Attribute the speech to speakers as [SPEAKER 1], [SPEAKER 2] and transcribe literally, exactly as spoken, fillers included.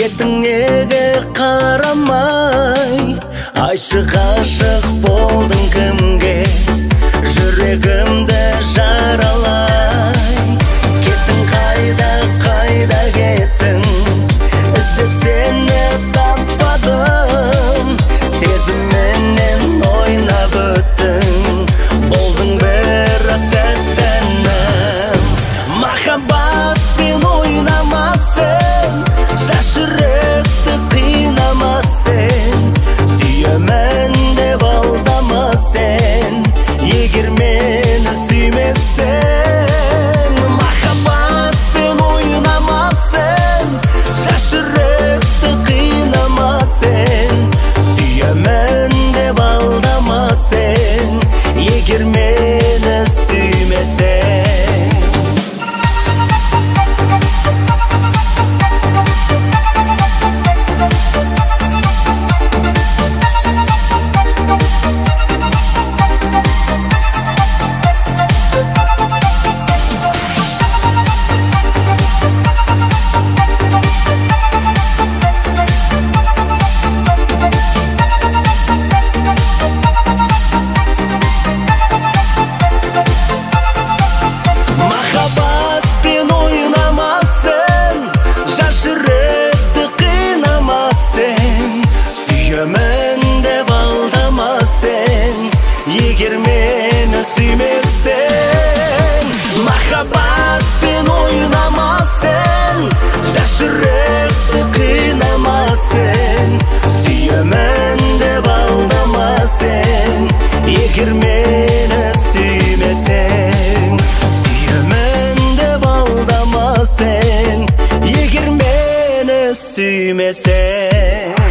[SPEAKER 1] кеттің неге қарамай, айшық ашық болдың кімге, жүрегімді жаралай. Кеттің қайда, қайда кеттің, іздеп сені таппадым, сезімменен ойнап өттің, болдың бірақ тәттәнім. Махаббатпен ойнамасын, жас жүректі қинамасын, сүйемін деп алдама сен, егер мені сүймесең. Махаббатпен ойнамасын, жас жүректі қинамасын, сүйемін деп алдама сен, егер мені сүймесең. Сүйемін деп алдама сен, егер мені сүймесең. Махаббатпен ойнамасын, жас жүректі қинамасын, сүйемін деп алдама сен, егер мені сүймесең. Сүйемін деп алдама сен, егер мені сүймесең.